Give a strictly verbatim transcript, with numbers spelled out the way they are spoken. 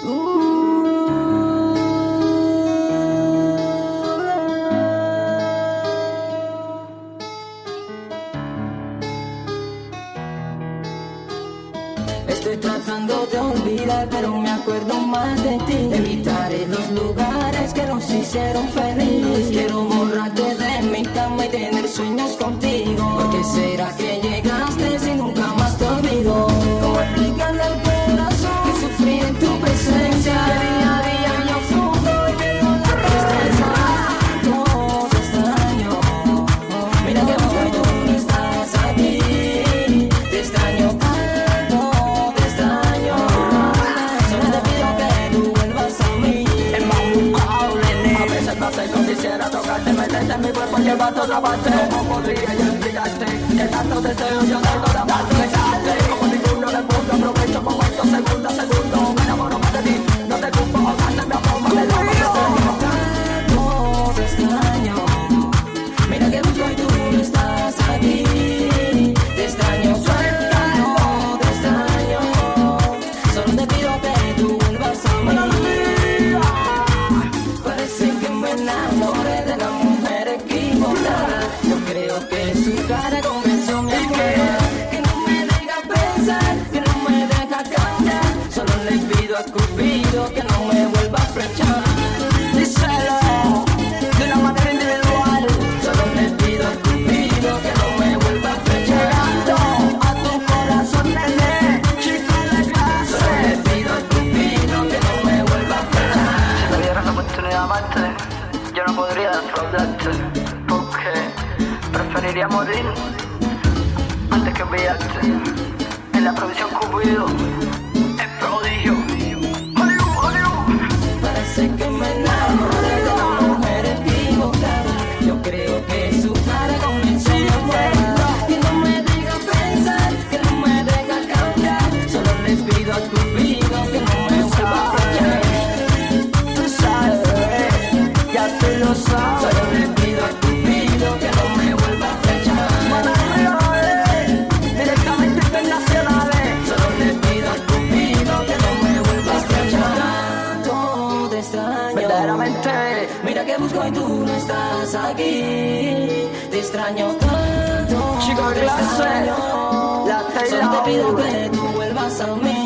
Estoy tratando de olvidar, pero me acuerdo más de ti. Evitaré los lugares que nos hicieron feliz. Quiero borrarte de mi cama y tener sueños contigo. ¿Por qué será que llegaste si nunca más te olvido? Como explicarle al corazón que sufrí en tu presencia. Que día a día yo sufro y vivo la tristeza. No te extraño. Mira que busco y tú no estás aquí. Te extraño tanto, te extraño. Solo te pido que tú vuelvas a mí. Es más buscable, a veces no sé cómo quisiera tocarte, meterte en mi cuerpo y llevarte a otra parte. ¿Cómo podría yo explicarte que tanto deseo yo tengo de amarte? Besarte como ninguno del mundo, aprovecho momentos segundo a segundo. Me enamoro más de ti, no te culpo, jugarte mi amor, me lo Tanto te extraño. Mira que busco y tú no estás aquí. Te extraño, suelta, no te extraño. Solo te pido que tú vuelvas a mí. Parece que me enamoré de la mujer equivocada. Yo creo que su cara convenció mi amor. Que no me deja pensar, que no me deja cambiar. Solo le pido a Cupido que no me vuelva a flechar. Díselo de una manera individual. Solo le pido a Cupido que no me vuelva a flechar. Llegando a tu corazón, nene, chico de clase. Solo le pido a Cupido que no me vuelva a flechar. Si me dieran la oportunidad de amarte, yo no podría defraudarte, porque preferiría morir antes que olvidarte. En la provisión Cupido, el prodigio. Hollywood, Hollywood. Parece que me enamoré de la mujer equivocada. Yo creo que su cara convenció mi amor. Que no me deja pensar, que no me deja cambiar. Solo le pido a Cupido que no me vuelva a flechar. Tú sabes, ya tú lo sabes. Solo le pido a Cupido que no me vuelva a flechar. Manamiones, directamente internacionales. Solo le pido a Cupido que no me vuelva a flechar. Tanto te extraño. Verdaderamente, Mira que busco y tú no estás aquí. Te extraño tanto. chico de te clase, extraño. la Solo te pido Taylor. que tú vuelvas a mí.